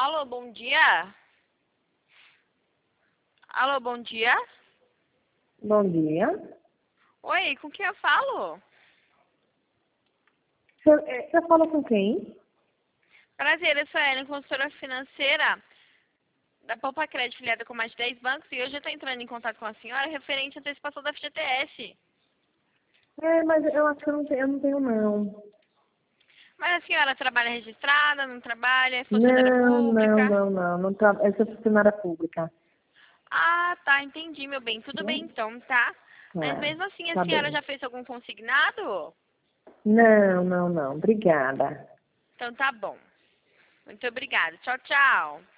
Alô, bom dia? Alô, bom dia? Bom dia. Oi, com quem eu falo? Você fala com quem? Prazer, eu sou a Ellen, consultora financeira da Poupa Crédito, filiada com mais de 10 bancos, e hoje eu estou entrando em contato com a senhora referente à antecipação da FGTS. Mas eu acho que eu não tenho, não. Mas a senhora trabalha registrada, não trabalha, é funcionária Não, não, pública? não, não. Não eu sou funcionária pública. Ah, tá, entendi, meu bem. Tudo bem então, tá? Mas Tá, mesmo assim, a tá senhora bem. já fez algum consignado? Não, não, não. Obrigada. Então tá bom. Muito obrigada. Tchau, tchau.